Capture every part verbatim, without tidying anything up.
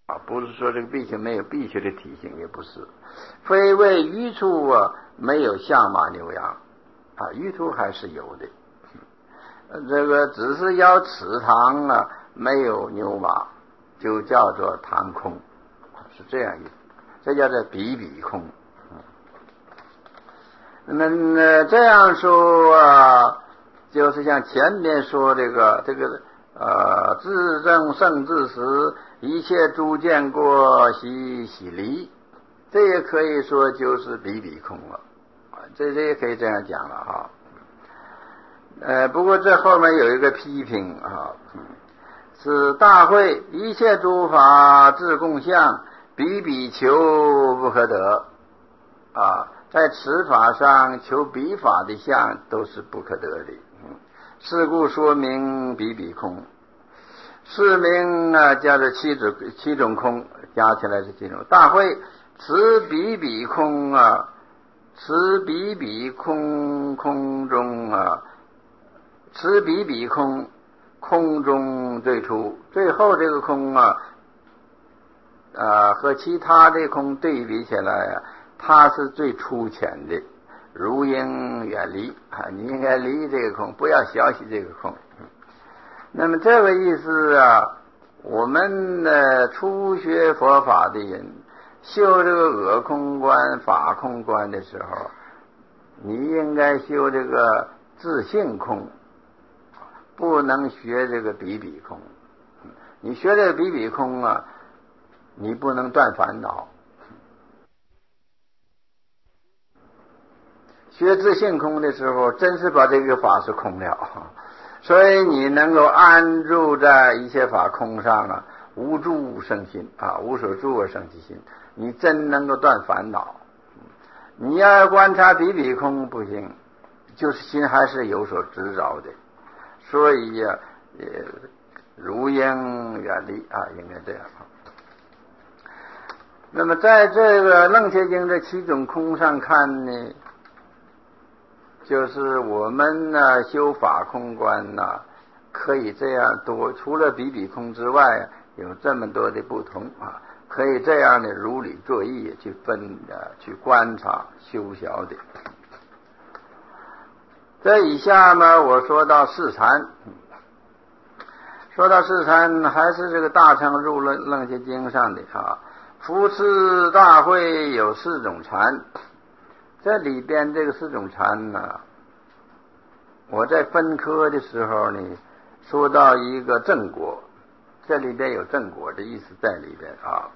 啊，不是说这个必须没有必须的体性，也不是。非谓余处啊没有象马牛羊啊，余处还是有的。这个只是要池塘啊，没有牛马，就叫做塘空，是这样意思。这叫做比比空。那么这样说啊，就是像前面说这个这个呃，自证圣智时，一切诸见过悉悉离，这也可以说就是比比空了，这这也可以这样讲了哈。呃，不过这后面有一个批评啊，是大会一切诸法自共相，比比求不可得啊，在此法上求比法的相都是不可得的。是故说明比比空，是名啊，叫做七种七种空，加起来是七种。大会此比比空啊，此比比空空中啊。此比比空，空中最初，最后这个空啊，啊和其他的空对比起来啊，它是最粗浅的，如应远离啊，你应该离这个空，不要小觑这个空。那么这个意思啊，我们呢初学佛法的人，修这个我空观、法空观的时候，你应该修这个自性空。不能学这个比比空，你学这个比比空啊，你不能断烦恼。学自性空的时候，真是把这个法是空了，所以你能够安住在一切法空上啊，无住生心啊，无所住而生其心，你真能够断烦恼。你要观察比比空不行，就是心还是有所执着的。所以呀、啊，也如应远离啊，应该这样。那么在这个楞伽经这七种空上看呢，就是我们呢修法空观呢，可以这样多，除了比比空之外，有这么多的不同啊，可以这样的如理作意去分啊，去观察修小的。这以下呢，我说到四禅，说到四禅，还是这个大乘入楞楞伽经上的啊。夫次大会有四种禅，这里边这个四种禅呢，我在分科的时候呢，说到一个正果，这里边有正果的意思在里边啊。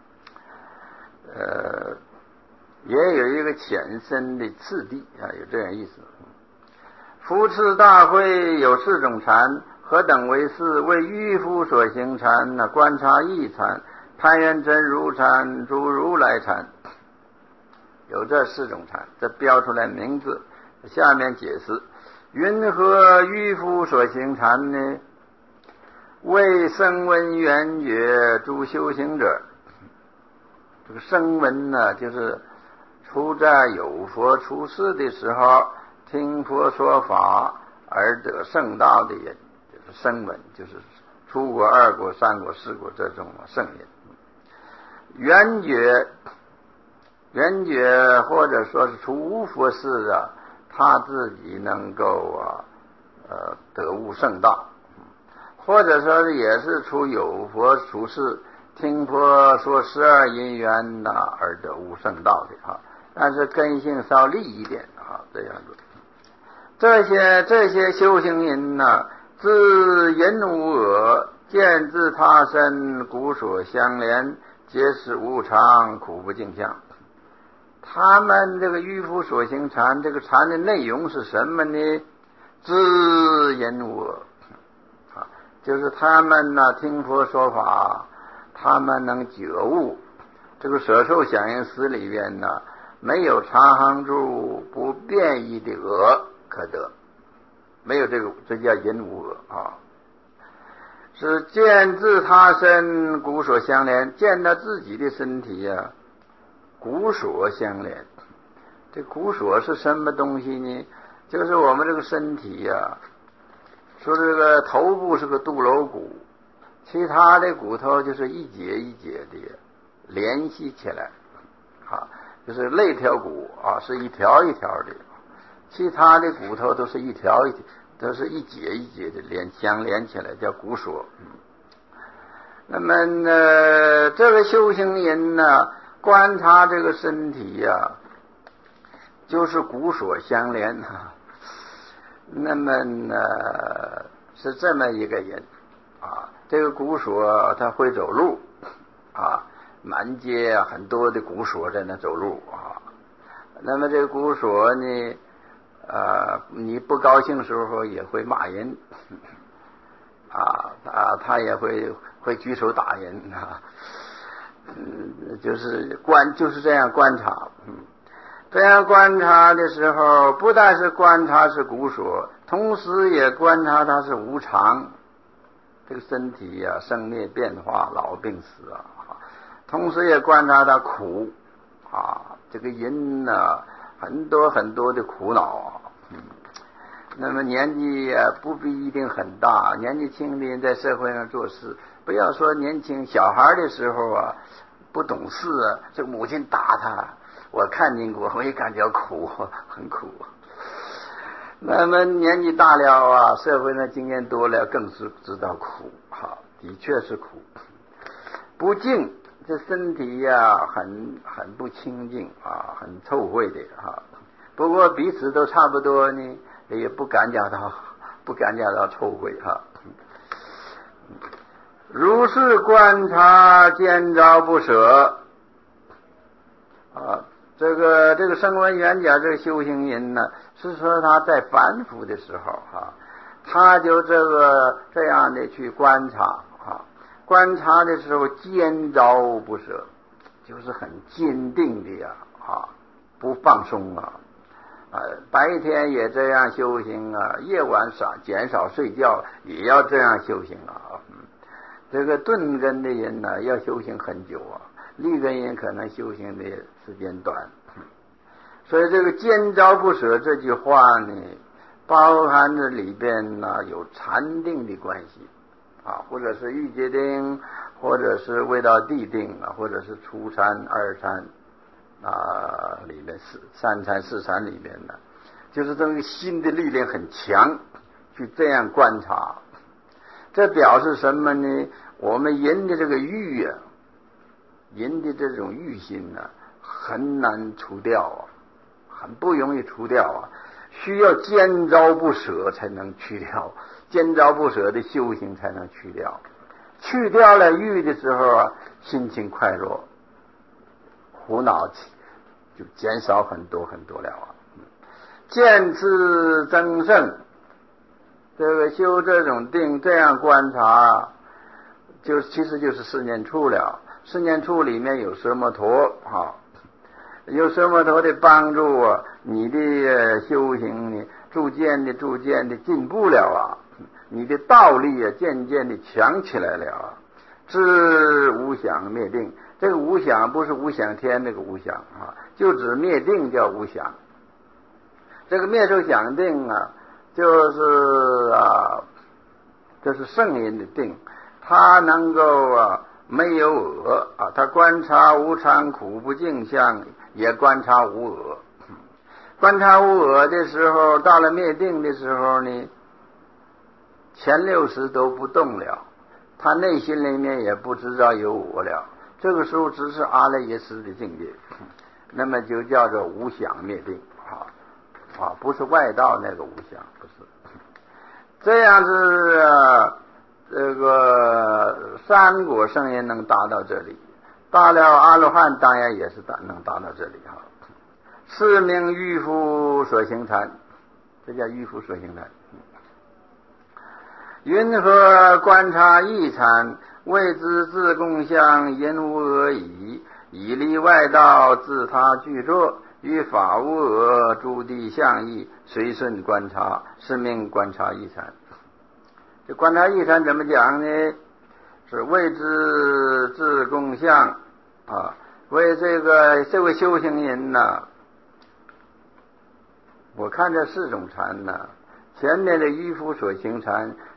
呃，也有一个浅深的次第啊，有这样意思。夫次大会有四种禅，何等为四？为愚夫所行禅，那观察义禅、攀缘真如禅、诸如来禅，有这四种禅，这标出来名字。下面解释：云何愚夫所行禅呢？为声闻缘觉诸修行者。这个声闻呢，就是处在有佛出世的时候，听佛说法而得圣道的人，就是声闻，就是出国、二国、三国、四国这种圣人。缘觉，缘觉或者说是出无佛世啊，他自己能够啊呃得悟圣道，或者说也是出有佛出世，听佛说十二因缘呐、啊、而得悟圣道的啊，但是根性稍利一点啊，这样子。这些这些修行人呢，自人无我，见自他身，故所相连，皆是无常，苦不净相。他们这个愚夫所行禅，这个禅的内容是什么呢？自人无我啊，就是他们呢听佛说法，他们能觉悟。这个舍受想行识里边呢，没有常行住不变异的我可得，没有这个，这叫人无我啊。是见自他身，故所相连，见到自己的身体呀、啊，故所相连。这故所是什么东西呢？就是我们这个身体呀、啊，说这个头部是个肚楼骨， 其他的骨头就是一节一节的联系起来啊，就是肋条骨啊是一条一条的，其他的骨头都是一条一条，都是一节一节的连相连起来，叫骨锁。那么呢，这个修行人呢，观察这个身体呀、啊，就是骨锁相连啊。那么呢，是这么一个人啊，这个骨锁他会走路啊，满街很多的骨锁在那走路啊。那么这个骨锁呢，呃，你不高兴时候也会骂人啊，啊，他也会会举手打人啊，嗯，就是观就是这样观察，嗯，这样观察的时候，不但是观察是骨锁，同时也观察它是无常，这个身体呀、啊，生灭变化、老病死啊，同时也观察它苦啊，这个人呢、啊，很多很多的苦恼啊，嗯。那么年纪啊不必一定很大，年纪轻的人在社会上做事，不要说年轻小孩的时候啊不懂事啊，这个母亲打他，我看见过，我也感觉苦，很苦。那么年纪大了啊，社会上经验多了，更是知道苦，哈，的确是苦。不净，这身体呀、啊、很很不清净啊，很臭秽的哈。不过彼此都差不多呢。也不敢讲到，不敢讲到臭秽哈。如是观察，见着不舍啊。这个这个声闻缘觉这个修行人呢，是说他在反腐的时候啊，他就这个这样的去观察啊，观察的时候见着不舍，就是很坚定的呀啊，不放松啊。啊，白天也这样修行啊，夜晚少减少睡觉，也要这样修行啊。嗯、这个顿根的人呢，要修行很久啊；立根人可能修行的时间短。嗯、所以这个见着不舍这句话呢，包含着里边呢有禅定的关系啊，或者是欲界定，或者是未到地定啊，或者是初禅、二禅。啊，里面四三禅四禅里面呢，就是这个心的力量很强，去这样观察，这表示什么呢？我们人的这个欲啊，人的这种欲心呢、啊，很难除掉啊，很不容易除掉啊，需要见着不舍才能去掉，见着不舍的修行才能去掉，去掉了欲的时候啊，心情快乐，苦恼就减少很多很多了啊！见智增胜，这个修这种定，这样观察，就其实就是四念处了。四念处里面有奢摩陀啊，有奢摩陀的帮助啊，你的修行呢，逐渐的、逐渐的进步了啊，你的道力啊，渐渐的强起来了啊。知无想灭定，这个无想不是无想天那个无想啊，就指灭定叫无想。这个灭受想定啊，就是啊，这是圣人的定，他能够啊没有我啊，他观察无常苦不净相，也观察无我。观察无我的时候，到了灭定的时候呢，前六识都不动了。他内心里面也不知道有我了，这个时候只是阿赖耶识的境界，那么就叫做无想灭定啊啊，不是外道那个无想，不是这样子、啊。这个三果圣人能达到这里，达了阿罗汉当然也是达能达到这里哈。是名欲夫所行禅，这叫欲夫所行禅。云何观察异禅？谓之自共相，因无我已。以离外道，自他具作，与法无我，诸地相异，随顺观察，是名观察异禅。这观察异禅怎么讲呢？是谓之自共相啊，为这个这位修行人呢、啊，我看这四种禅呢、啊。前面的迂夫所行禅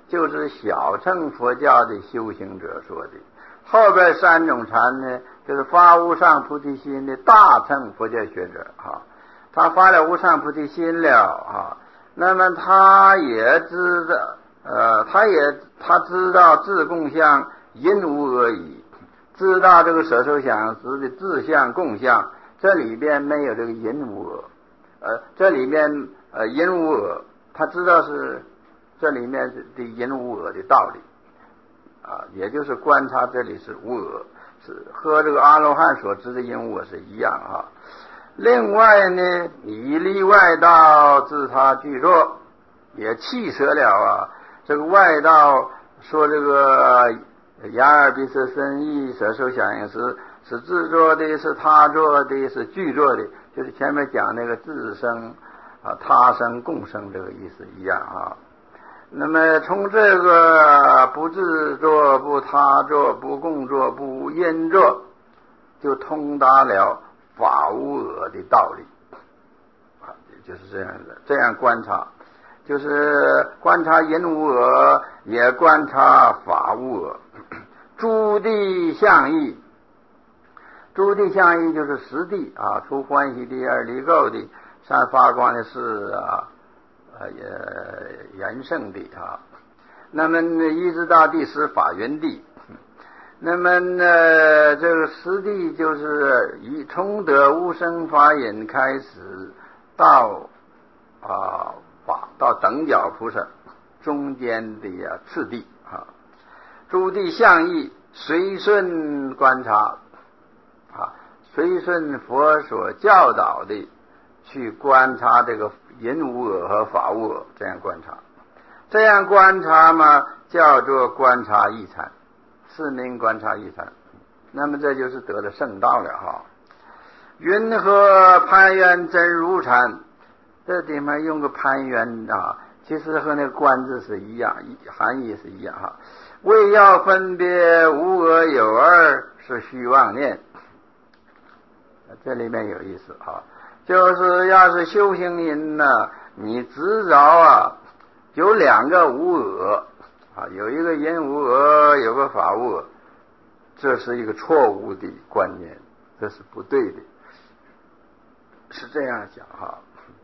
就是小乘佛教的修行者说的。后边三种禅呢，就是发无上菩提心的大乘佛教学者啊，他发了无上菩提心了啊，那么他也知道，呃，他也他知道自共相因无我矣，知道这个舍受想识的自相共相，这里边没有这个因无我，呃，这里面呃因无我，他知道是这里面的因无我的道理啊，也就是观察这里是无我，是和这个阿罗汉所知的因无我是一样啊。另外呢，以离外道自他具作，也弃舍了啊这个外道说这个眼耳鼻舌身意舍受想行识是自作的，是他作的，是具作的，就是前面讲那个自生啊他生共生这个意思一样啊。那么从这个不自作不他作不共作不因作，就通达了法无我的道理啊，也就是这样的，这样观察，就是观察因无我，也观察法无我。诸地相异，诸地相异就是十地啊，出欢喜地、二离垢地、三发光的是啊，呃也延圣地啊。那么一直到第十法云地。那么呢，这个十地就是以从得无生法忍开始到啊法到等觉菩萨中间的呀次第啊。诸地相异，随顺观察啊，随顺佛所教导的去观察这个因无我和法无我，这样观察，这样观察嘛，叫做观察一禅，是名观察一禅。那么这就是得了圣道了哈。云何攀缘真如禅？这地方用个攀缘啊，其实和那个观字是一样，含义是一样哈。为要分别无我有二是虚妄念，这里面有意思啊，就是要是修行人呢，你知道啊，有两个无我啊，有一个因无我，有个法无我，这是一个错误的观念，这是不对的，是这样讲哈。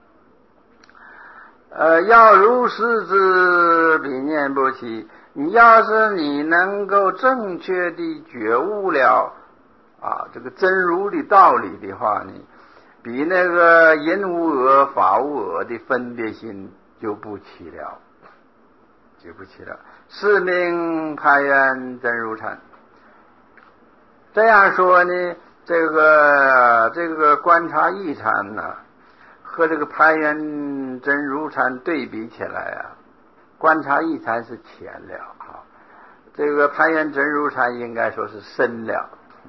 呃，要如是之彼念不起。你要是你能够正确的觉悟了啊这个真如的道理的话呢，比那个因无我法无我的分别心就不起了，就不起了。是名攀缘真如禅。这样说呢，这个这个观察一禅呢，和这个攀缘真如禅对比起来啊，观察一禅是浅了啊，这个攀缘真如禅应该说是深了。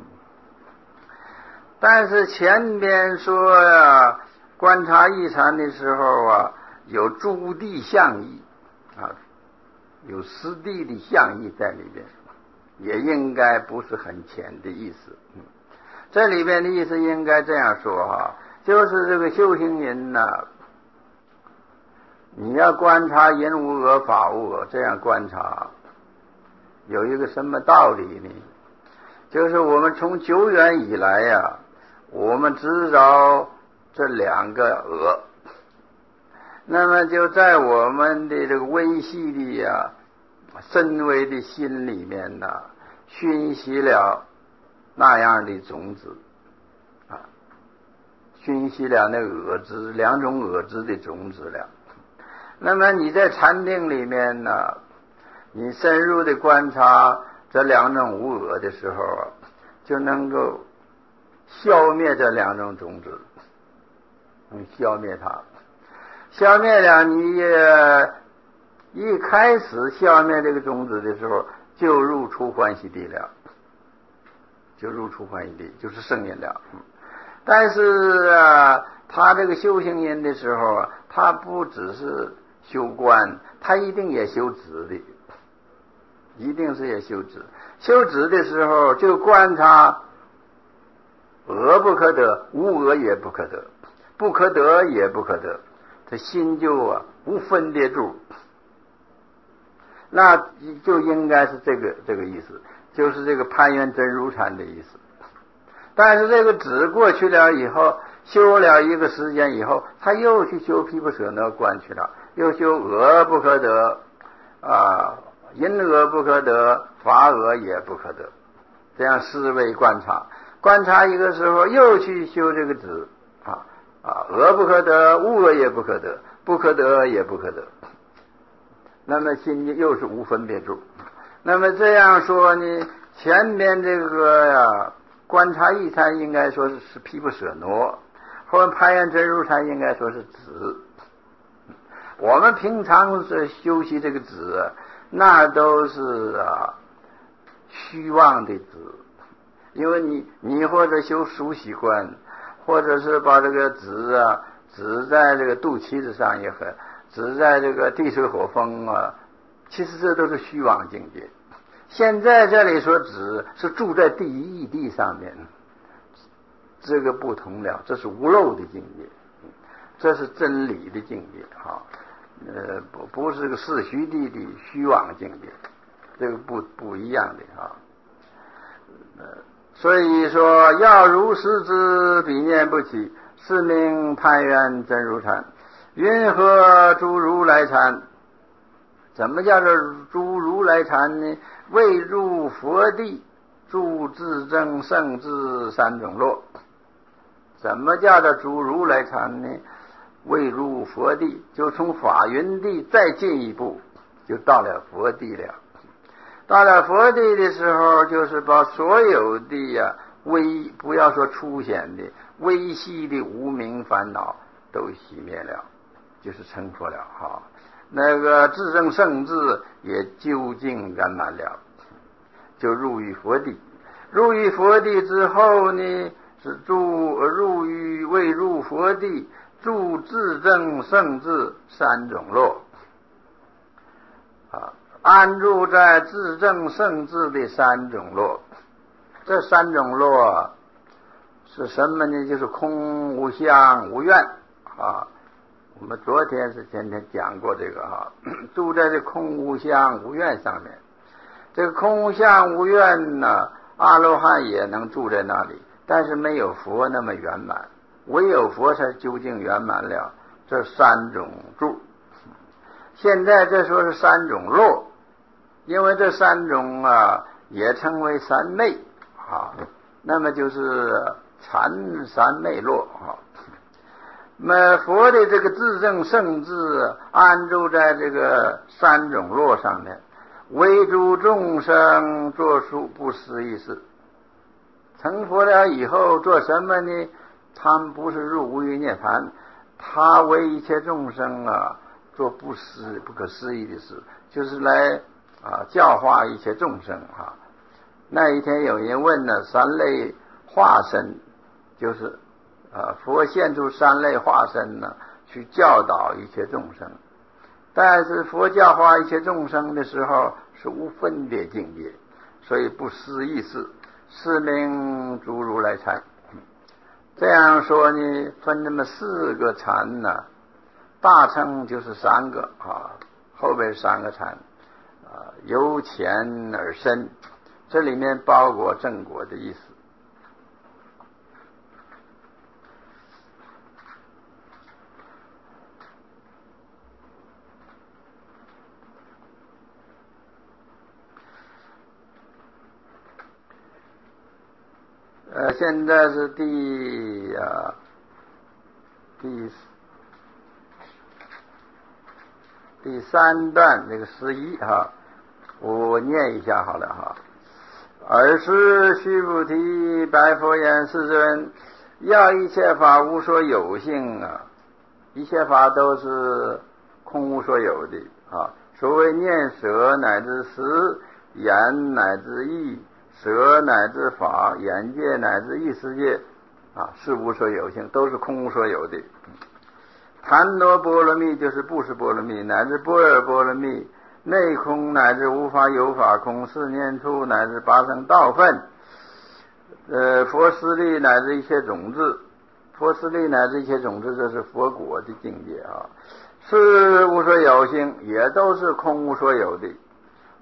但是前边说呀，观察一禅的时候啊，有诸地相异啊，有实地的相异在里边，也应该不是很浅的意思。嗯，这里边的意思应该这样说哈，就是这个修行人呢、啊，你要观察因无我法无我，这样观察有一个什么道理呢？就是我们从久远以来呀、啊，我们知道这两个我，那么就在我们的这个微细的呀、啊、深微的心里面呢、啊，熏习了那样的种子啊，熏习了那我执，两种我执的种子了。那么你在禅定里面呢，你深入的观察这两种无我的时候啊，就能够消灭这两种种子，嗯，消灭它，消灭了你也一开始消灭这个种子的时候，就入出欢喜地了，就入出欢喜地，就是圣人了。嗯，但是啊，他这个修行人的时候啊，他不只是修观，他一定也修止的，一定是也修止。修止的时候就观察我不可得，无我也不可得，不可得也不可得，这心就啊无分别住。 那就应该是这个这个意思，就是这个攀缘真如禅的意思。但是这个止过去了以后，修了一个时间以后，他又去修毗婆舍那观去了，又修恶不可得啊，淫恶不可得，法恶也不可得，这样思维观察，观察一个时候又去修这个止啊啊，恶不可得，恶恶也不可得，不可得也不可得，那么心里又是无分别住。那么这样说呢，前面这个呀、啊、观察一禅应该说是是毗婆舍那，后面攀缘真如禅应该说是止。我们平常是修习这个止，那都是啊虚妄的止，因为你你或者修熟习观，或者是把这个止啊止在这个肚脐子上也很，止在这个地水火风啊，其实这都是虚妄境界。现在这里说止是住在第一义谛上面，这个不同了，这是无漏的境界，这是真理的境界啊，呃不不是个世虚谛的虚妄境界，这个不不一样的啊。呃所以说要如是之，彼念不起，是名攀缘真如禅。云何诸如来禅？怎么叫做诸如来禅呢？未入佛地，住自证圣智三种落。怎么叫做诸如来禅呢？未入佛地，就从法云地再进一步，就到了佛地了。到了佛地的时候，就是把所有的呀、啊、微，不要说粗显的微细的无明烦恼都熄灭了，就是成佛了哈。那个自证圣智也究竟圆满了，就入于佛地。入于佛地之后呢，是住入于未入佛地，住自证圣智三种落啊，安住在自证圣智的三种落。这三种落是什么呢？就是空无相无愿啊。我们昨天是前天讲过这个哈，住在这空无相无愿上面。这个空无相无愿呢，阿罗汉也能住在那里，但是没有佛那么圆满，唯有佛才究竟圆满了这三种住。现在这说是三种落，因为这三种啊也称为三昧啊，那么就是禅三昧落啊。那么佛的这个自证圣智安住在这个三种落上面，为诸众生做出不思议事。成佛了以后做什么呢？他们不是入无余涅槃，他为一切众生啊做不思不可思议的事，就是来啊教化一切众生啊。那一天有人问呢，三类化身，就是啊，佛现出三类化身呢，去教导一切众生。但是佛教化一切众生的时候是无分别境界，所以不思议事，是名诸如来禅。这样说呢，分那么四个禅呢，大乘就是三个啊，后边三个禅啊，由浅而深，这里面包括正果的意思。呃，现在是第啊第第三段这个十一哈，我念一下好了哈。尔时须菩提白佛言：世尊，要一切法无所有性啊，一切法都是空无所有的啊。所谓念舍乃至识，言乃至意，舍乃至法，眼界乃至意识界啊，是无所有性，都是空无所有的。檀罗波罗蜜就是不是波罗蜜，乃至般若波罗蜜，内空乃至无法有法空，四念处乃至八圣道分，呃，佛施力乃至一切种子，佛施力乃至一切种子，这是佛果的境界啊，是无所有性，也都是空无所有的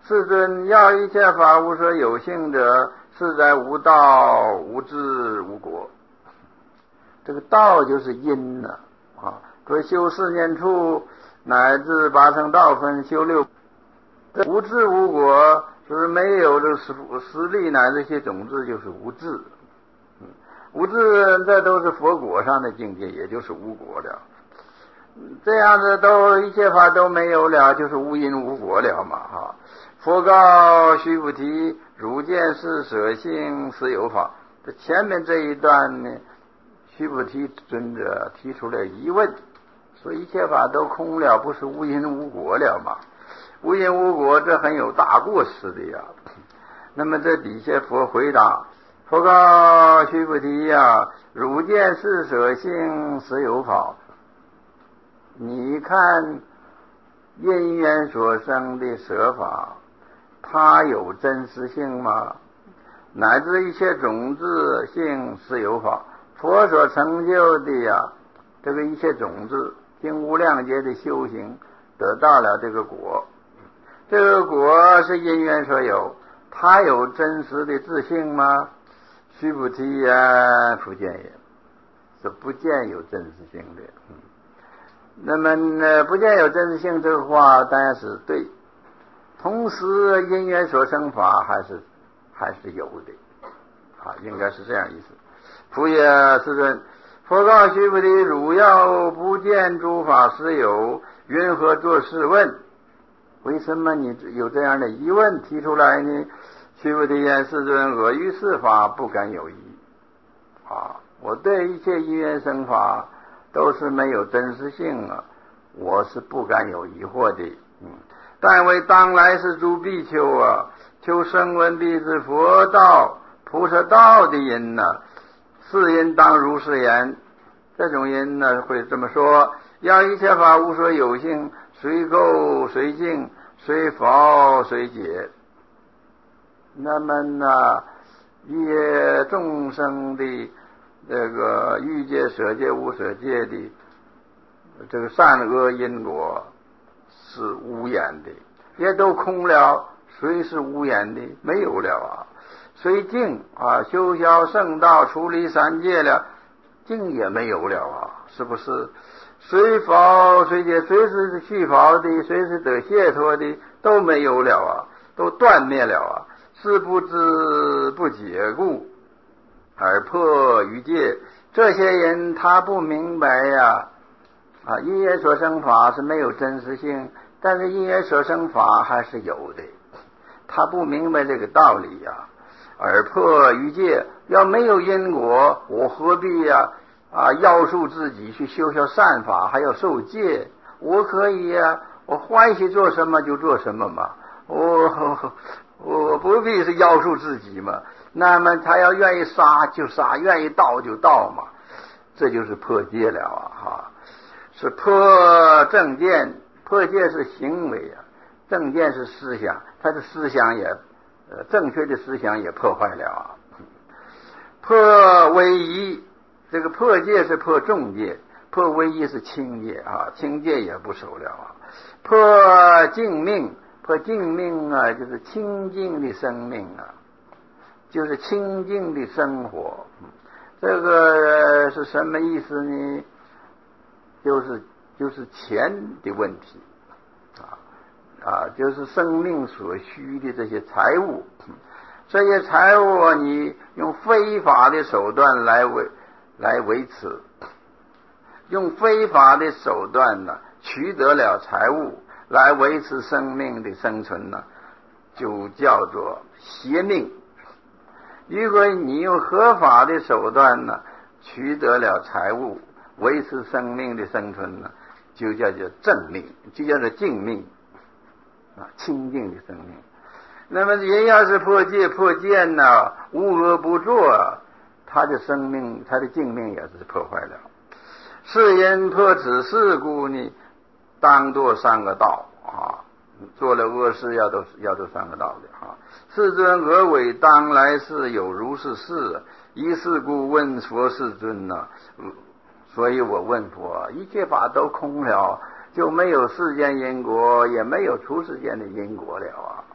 世尊，要一切法无所有性者，是在无道无智无果。这个道就是因呢啊，所以修四念处乃至八乘道分修六，无智无果，就是没有这实实力乃至一些种子，就是无智。无智，这都是佛果上的境界，也就是无果了。这样子都一切法都没有了，就是无因无果了嘛哈。佛告须菩提：汝见是舍性实有法。这前面这一段呢，须菩提尊者提出了疑问，说一切法都空了，不是无因无果了吗？无因无果，这很有大过失的呀。那么这底下佛回答：佛告须菩提呀，汝见是舍性实有法。你看因缘所生的舍法，它有真实性吗？乃至一切种子性实有法，佛所成就的呀，这个一切种子经无量劫的修行得到了这个果，这个果是因缘所有，它有真实的自性吗？须菩提呀，不见也，是不见有真实性的。嗯那么呢，不见有真实性这个话当然是对，同时因缘所生法还是还是有的啊，应该是这样意思。佛也世尊，佛告须菩提：汝要不见诸法实有，云何作是问？为什么你有这样的疑问提出来呢？须菩提言：世尊，我于是法不敢有疑啊，我对一切因缘生法都是没有真实性啊，我是不敢有疑惑的。嗯，但为当来是诸比丘啊，求声闻弟子佛道、菩萨道的因呢、啊，是因当如是言。这种因呢，会这么说：要一切法无所有性，随垢随净，随法随解。那么呢，一众生的这个欲界、舍界、无舍界的这个善恶因果是无眼的，也都空了。谁是无眼的？没有了啊。虽净啊，修销圣道，出离三界了，净也没有了啊，是不是？随法随解，随时是去法的，随时得解脱的，都没有了啊，都断灭了啊。是不知不解故，而破于戒。这些人他不明白呀，啊，因缘所生法是没有真实性，但是因缘所生法还是有的，他不明白这个道理呀。而破于戒，要没有因果，我何必呀啊要束自己去修修善法，还要受戒？我可以呀，我欢喜做什么就做什么嘛，我我不必是要束自己嘛。那么他要愿意杀就杀，愿意盗就盗嘛，这就是破戒了啊！哈，是破正见，破戒是行为啊，正见是思想，他的思想也呃正确的思想也破坏了啊。破威仪，这个破戒是破重戒，破威仪是轻戒啊，轻戒也不守了啊。破净命，破净命啊，就是清净的生命啊，就是清净的生活。这个是什么意思呢？就是就是钱的问题啊啊，就是生命所需的这些财物，这些财物啊，你用非法的手段来维来维持，用非法的手段呢，取得了财物来维持生命的生存呢，就叫做邪命。如果你用合法的手段呢，取得了财物，维持生命的生存呢，就叫做正命，就叫做净命啊，清净的生命。那么人要是破戒破见呢，无恶不作，他的生命他的净命也是破坏了。是因破此事故呢，当作三个道啊，做了恶事要都要都三个道的啊。世尊何为当来世有如是事？一事故问佛世尊呢、啊嗯？所以我问佛，一切法都空了，就没有世间因果，也没有出世间的因果了啊。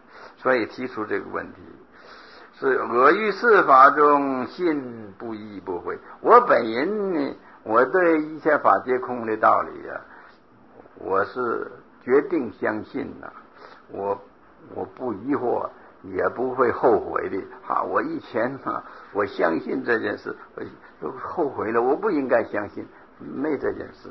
所以提出这个问题。是我于事法中信不疑不悔。我本人呢，我对一切法皆空的道理啊，我是决定相信的、啊，我我不疑惑，也不会后悔的。啊，我以前啊，我相信这件事，我后悔了，我不应该相信，没这件事。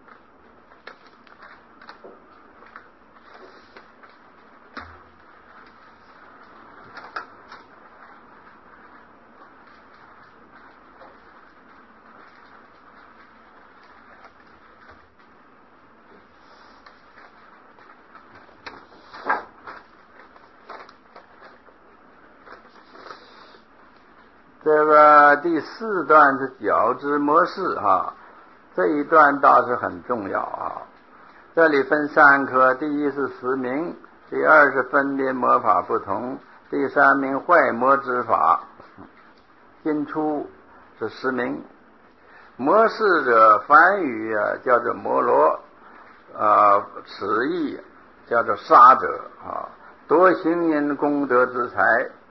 这个第四段是觉知模式哈，这一段倒是很重要啊。这里分三科，第一是实名，第二是分别魔法不同，第三名坏魔之法。今出是实名，模式者梵语啊叫做摩罗，啊此意叫做杀者啊，多行因功德之财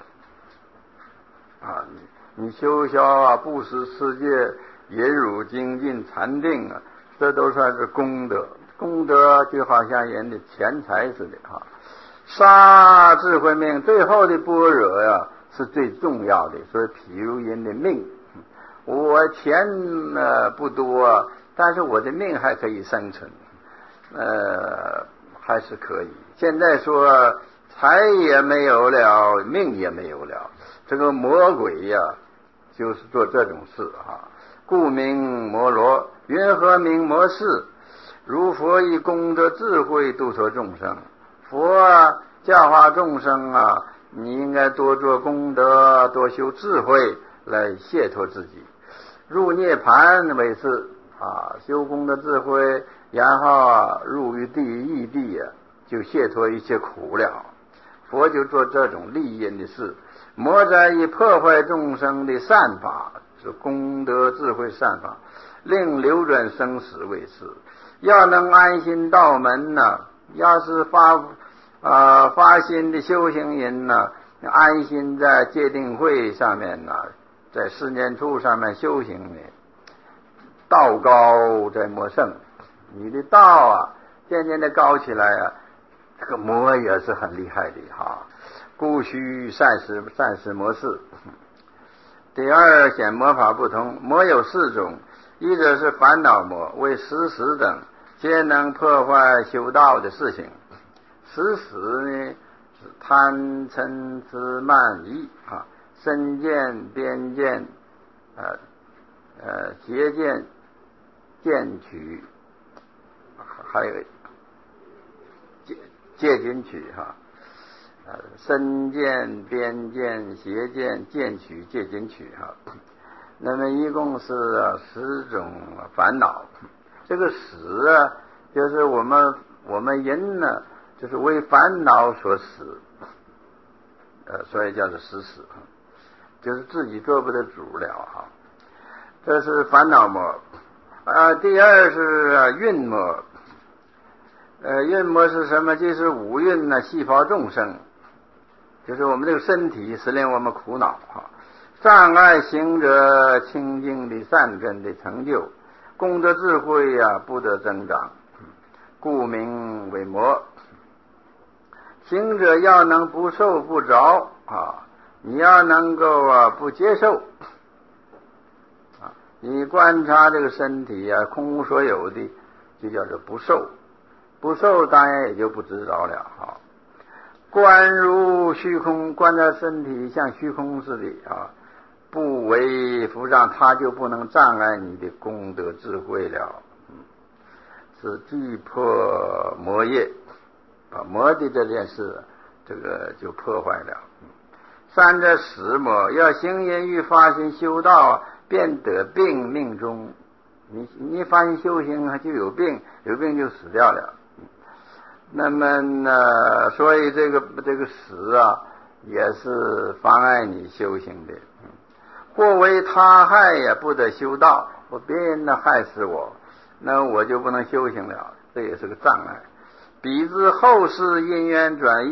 啊。你修消啊，布施世界、引辱精进、禅定啊，这都算是功德。功德就好像人的钱财似的哈。杀智慧命，最后的般若呀是最重要的。所以，譬如人的命，我钱呢不多，但是我的命还可以生存，呃，还是可以。现在说财也没有了，命也没有了，这个魔鬼呀、啊。就是做这种事啊，故名摩罗。云何名摩士？如佛以功德智慧度脱众生。佛啊，教化众生啊，你应该多做功德，多修智慧来解脱自己。入涅盘为是啊，修功德智慧，然后啊入于地狱异地啊，就解脱一切苦了。佛就做这种利益的事。魔在以破坏众生的善法，是功德智慧善法，令流转生死为事。要能安心道门呢、啊，要是发呃发心的修行人呢、啊，安心在戒定慧上面呢、啊，在四念处上面修行呢，道高在魔胜，你的道啊渐渐的高起来啊，这个魔也是很厉害的哈。故须善施善施魔事。第二显魔法不同，魔有四种，一者是烦恼魔，为食死等，皆能破坏修道的事情。食死呢是贪嗔痴慢疑啊，身见边见呃呃邪见见取，还有戒戒禁取哈。呃，身见、边见、邪见、见取、戒禁取哈，那么一共是十种烦恼。这个死啊，就是我们我们人呢，就是为烦恼所死，呃，所以叫做死死，就是自己做不得主了哈。这是烦恼魔。啊，第二是蕴魔。呃，蕴魔是什么？就是五蕴呢，细胞众生。就是我们这个身体使令我们苦恼啊，障碍行者清净的善根的成就，功德智慧啊不得增长，故名为魔。行者要能不受不着啊，你要能够啊不接受啊，你观察这个身体啊空无所有的，就叫做不受，不受当然也就不知着了啊。观如虚空，观察身体像虚空似的啊，不为扶障，它就不能障碍你的功德智慧了。嗯，是具破魔业，把魔的这件事，这个就破坏了。三者死魔，要行言欲发心修道，便得病命中。你你发心修行就有病，有病就死掉了。那么呢，所以这个这个死啊，也是妨碍你修行的。或为他害也不得修道，我别人呢害死我，那我就不能修行了，这也是个障碍。彼之后世因缘转移，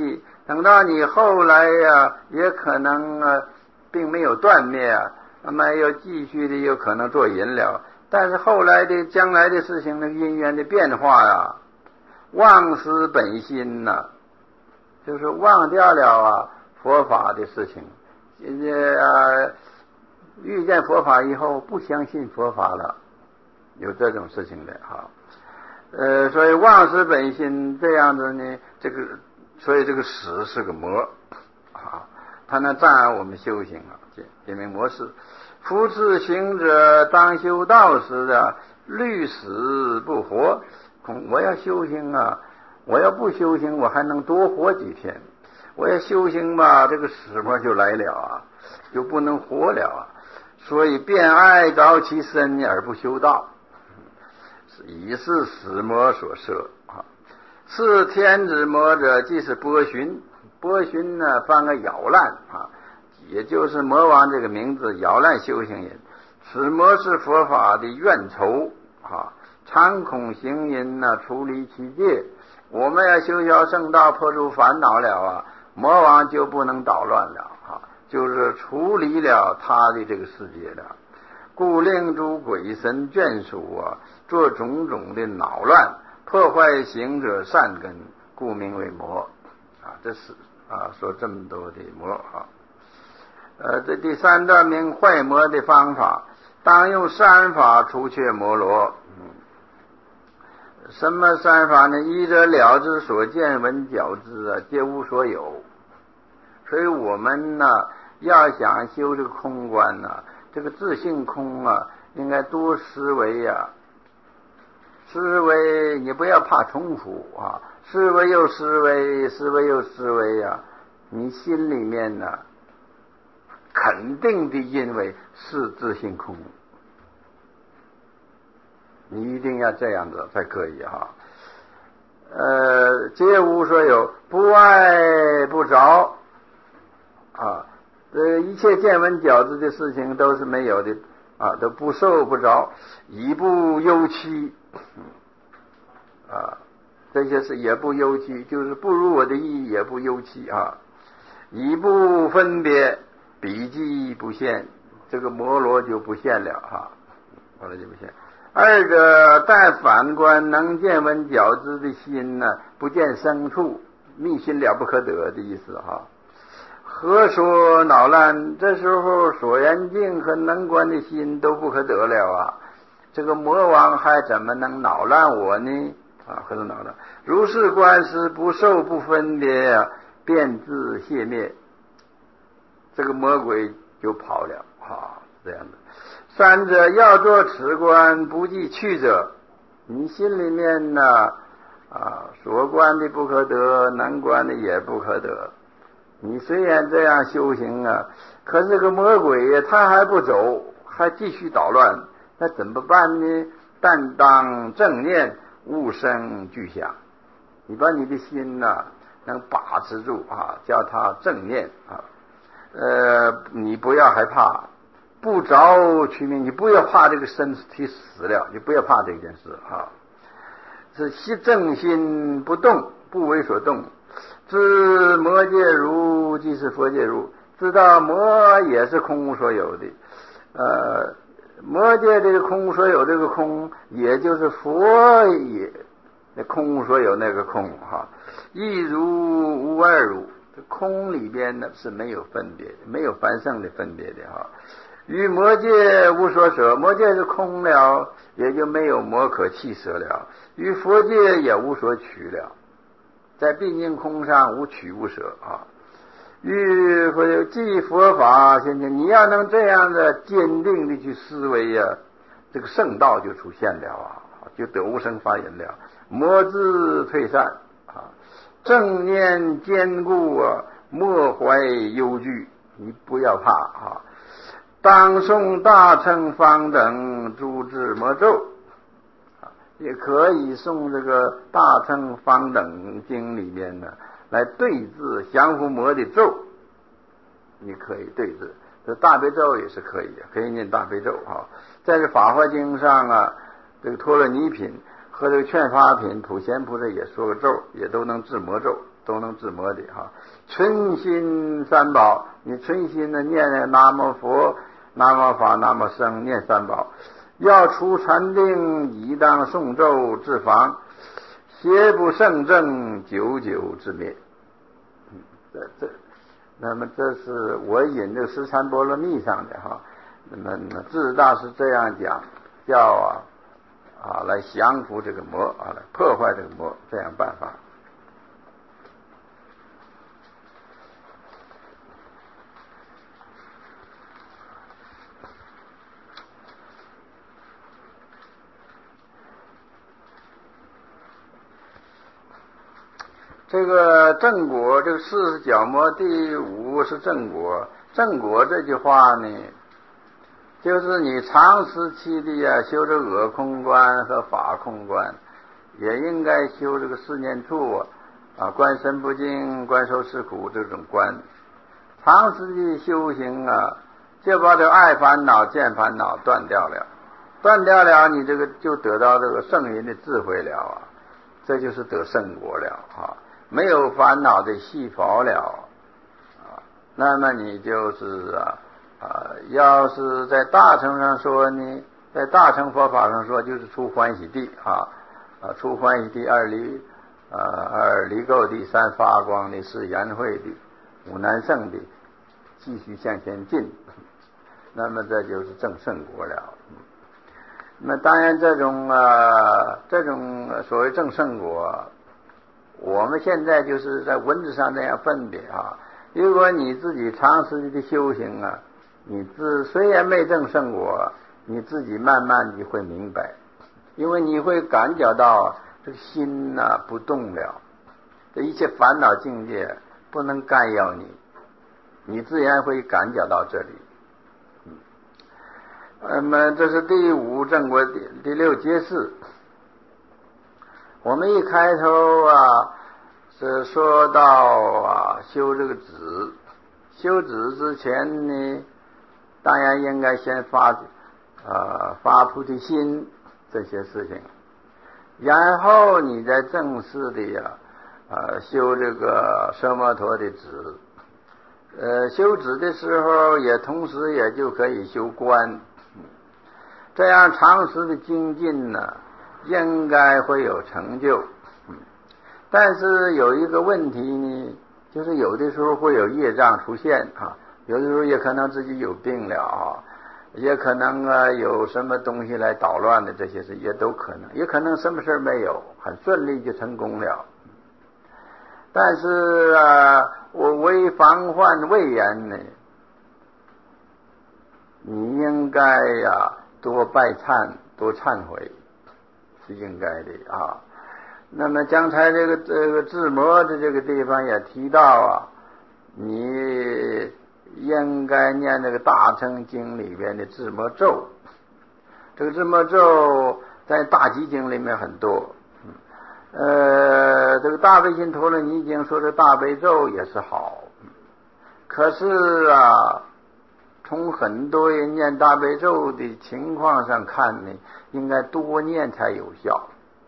等到你后来呀、啊，也可能啊，并没有断灭啊，那么又继续的有可能做淫了。但是后来的将来的事情，那个因缘的变化呀、啊，忘失本心呐、啊，就是忘掉了啊佛法的事情。呃，遇见佛法以后不相信佛法了，有这种事情的哈。呃，所以忘失本心这样子呢，这个所以这个识是个魔啊，它能障碍我们修行啊，因为魔是夫次行者当修道时的虑死不活。我要修行啊，我要不修行，我还能多活几天。我要修行吧，这个死魔就来了啊，就不能活了啊。所以便爱着其身而不修道，以是死魔所摄啊。是天子魔者，即是波旬。波旬呢，翻个咬烂啊，也就是魔王这个名字，咬烂修行人。此魔是佛法的怨仇啊，常恐行淫呢，出离其界。我们要修学圣道，破除烦恼了啊，魔王就不能捣乱了啊，就是处理了他的这个世界了。故令诸鬼神眷属啊，做种种的恼乱，破坏行者善根，故名为魔啊。这是啊，说这么多的魔啊。呃，这第三段名坏魔的方法，当用三法除却魔罗。嗯，什么三法呢？依着了知所见闻觉知啊，皆无所有。所以我们呢，要想修这个空观呢、啊，这个自性空啊，应该多思维呀、啊。思维你不要怕重复啊，思维又思维，思维又思维呀、啊，你心里面呢，肯定的认为是自性空。你一定要这样子才可以哈、啊。呃，皆无所有，不爱不着啊。这一切见闻觉知的事情都是没有的啊，都不受不着，以不忧戚啊，这些是也不忧戚，就是不如我的意也不忧戚啊。以不分别，彼即不现，这个摩罗就不现了哈，摩罗就不现。二者但反观能见闻觉知的心呢，不见生处，密心了不可得的意思哈。何说恼乱？这时候所缘境和能观的心都不可得了啊！这个魔王还怎么能恼乱我呢？啊，何说恼乱？如是观时，不受不分别啊，便自谢灭。这个魔鬼就跑了啊，这样的。三者要做此观，不计去者。你心里面呢啊，所观的不可得，能观的也不可得。你虽然这样修行啊，可是这个魔鬼呀，他还不走，还继续捣乱，那怎么办呢？但当正念，勿生惧想。你把你的心呐、啊、能把持住啊，叫他正念啊。呃，你不要害怕，不着取命，你不要怕这个身体死了，你不要怕这件事啊。是息正心不动，不为所动。知魔界如，即是佛界如。知道魔也是空无所有的，呃，魔界这个空无所有这个空，也就是佛也那空无所有那个空哈。一如无二如，空里边呢是没有分别的，没有凡圣的分别的哈。与魔界无所舍，魔界是空了，也就没有魔可弃舍了；与佛界也无所取了。在毕竟空上无取无舍啊，与佛即佛法现前，你要能这样的坚定的去思维呀、啊，这个圣道就出现了啊，就得无生法忍了，魔自退散啊，正念坚固啊，莫怀忧惧，你不要怕啊。当诵大乘方等诸智魔咒。也可以诵这个大乘方等经里面呢，来对治降伏魔的咒，你可以对治。这大悲咒也是可以的，可以念大悲咒啊。在这法华经上啊，这个陀罗尼品和这个劝发品，普贤菩萨也说个咒，也都能治魔咒都能治魔的哈。存心三宝，你存心的念那南无佛、南无法、南无僧，念三宝，要除禅定，宜当诵咒治防，邪不胜正，久久之灭。嗯，这这，那么这是我引这个十禅波罗蜜上的哈。那么智大师这样讲，叫啊啊来降服这个魔啊，来破坏这个魔，这样办法。这个正果，这个四十角魔第五是正果。正果这句话呢，就是你长时期的呀、啊、修这个我空观和法空观，也应该修这个四念处啊，观身不净，观受是苦这种观。长时期修行啊，就把这个爱烦恼、见烦恼断掉了，断掉了，你这个就得到这个圣人的智慧了啊，这就是得圣果了啊。没有烦恼的细胞了啊，那么你就是啊啊，要是在大乘上说呢，在大乘佛法上说，就是出欢喜地啊啊，出欢喜地，二离啊二离垢地，三发光的，四颜慧的，五难胜的，继续向前进，那么这就是正圣果了。那么当然这种啊这种所谓正圣果，我们现在就是在文字上这样分别啊。如果你自己长时间的修行啊，你自虽然没证圣果，你自己慢慢你会明白，因为你会感觉到这个心啊不动了，这一切烦恼境界不能干扰你，你自然会感觉到这里。那么这是第五正果，第第六揭示。我们一开头啊是说到啊修这个止，修止之前呢，当然应该先发呃发菩提心这些事情，然后你再正式的呀呃修这个奢摩陀的止。呃修止的时候也同时也就可以修观，这样长时的精进呢应该会有成就。但是有一个问题呢，就是有的时候会有业障出现啊，有的时候也可能自己有病了啊，也可能啊有什么东西来捣乱的，这些事也都可能，也可能什么事没有，很顺利就成功了。但是啊，我为防患未然呢，你应该呀、啊、多拜忏，多忏悔，是应该的啊。那么刚才这个这个治魔的这个地方也提到啊，你应该念这个大乘经里边的治魔咒。这个治魔咒在大集经里面很多，呃，这个大悲心陀罗尼经说的大悲咒也是好，可是啊，从很多人念大悲咒的情况上看呢，应该多念才有效。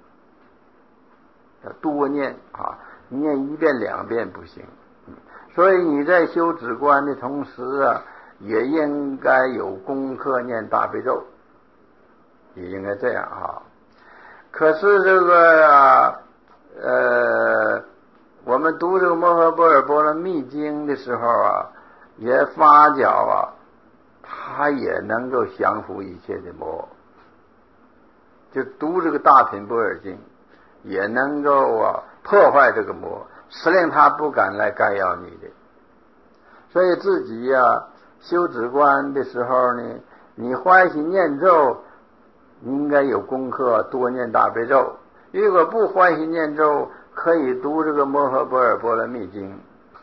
多念啊，念一遍两遍不行，所以你在修止观的同时啊，也应该有功课念大悲咒，也应该这样啊。可是这个啊呃，我们读这个摩诃般若波罗蜜经的时候啊，也发觉啊，它也能够降服一切的魔。就读这个大品般若经，也能够啊破坏这个魔，使令他不敢来干扰你的。所以自己呀、啊、修止观的时候呢，你欢喜念咒，你应该有功课，多念大悲咒。如果不欢喜念咒，可以读这个摩诃般若波罗蜜经，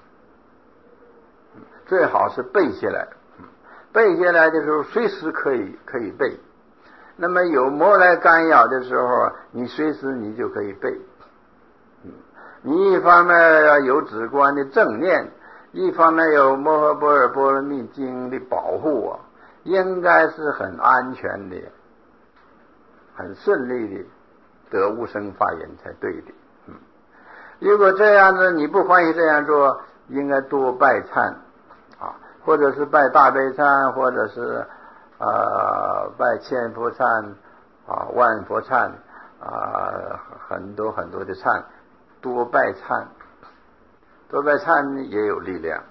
最好是背下来。背下来的时候，随时可以可以背。那么有魔来干扰的时候，你随时你就可以背。你一方面有止观的正念，一方面有摩诃般若波罗蜜经的保护啊，应该是很安全的，很顺利的得无生法眼才对的。嗯， 如果这样子你不欢喜这样做，应该多拜忏啊，或者是拜大悲忏，或者是呃拜千佛忏啊、万佛忏啊，很多很多的忏，多拜忏，多拜忏也有力量。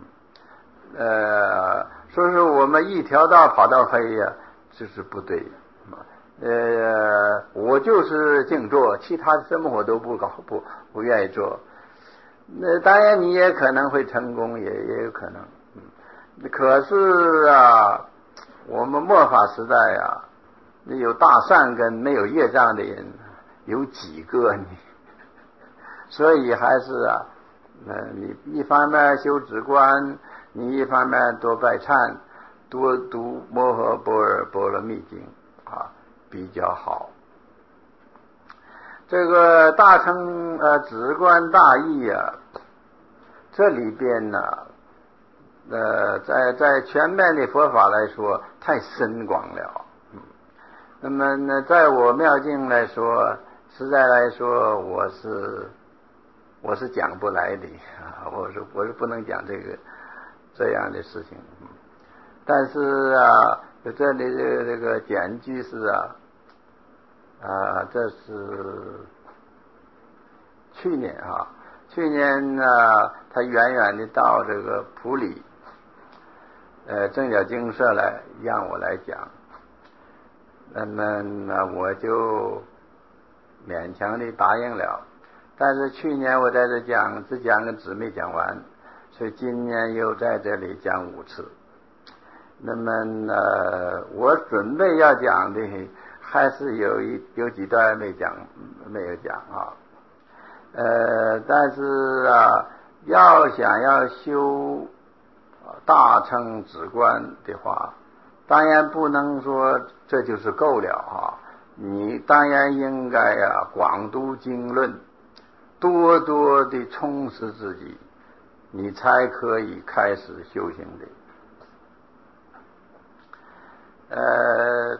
呃，说是我们一条道跑到黑呀、啊，这是不对。呃，我就是静坐，其他什么我都不搞，不不愿意做。那当然你也可能会成功，也也有可能。嗯，可是啊，我们末法时代啊，有大善根没有业障的人有几个呢？所以还是啊，呃，你一方面修止观，你一方面多拜忏，多读摩诃般若波罗蜜经啊，比较好。这个大乘呃止观大义啊，这里边呢，呃，在在全面的佛法来说，太深广了。嗯，那么呢，在我妙境来说，实在来说，我是我是讲不来的啊，我是我是不能讲这个这样的事情。嗯，但是啊，这里的这个简居士啊。啊，这是去年啊，去年呢，他远远的到这个普里，呃，正角精舍来让我来讲，那么呢，我就勉强的答应了。但是去年我在这讲，只讲个纸没讲完，所以今年又在这里讲五次。那么呢，我准备要讲的。还是有一有几段没讲，没有讲啊。呃，但是啊，要想要修大乘止观的话，当然不能说这就是够了啊。你当然应该啊，广读经论，多多的充实自己，你才可以开始修行的。呃。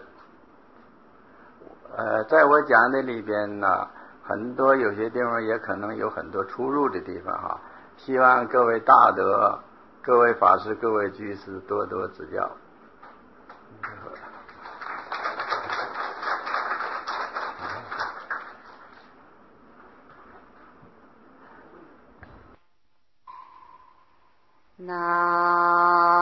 呃，在我讲的里边呢，很多有些地方也可能有很多出入的地方哈，希望各位大德、各位法师、各位居士多多指教。 那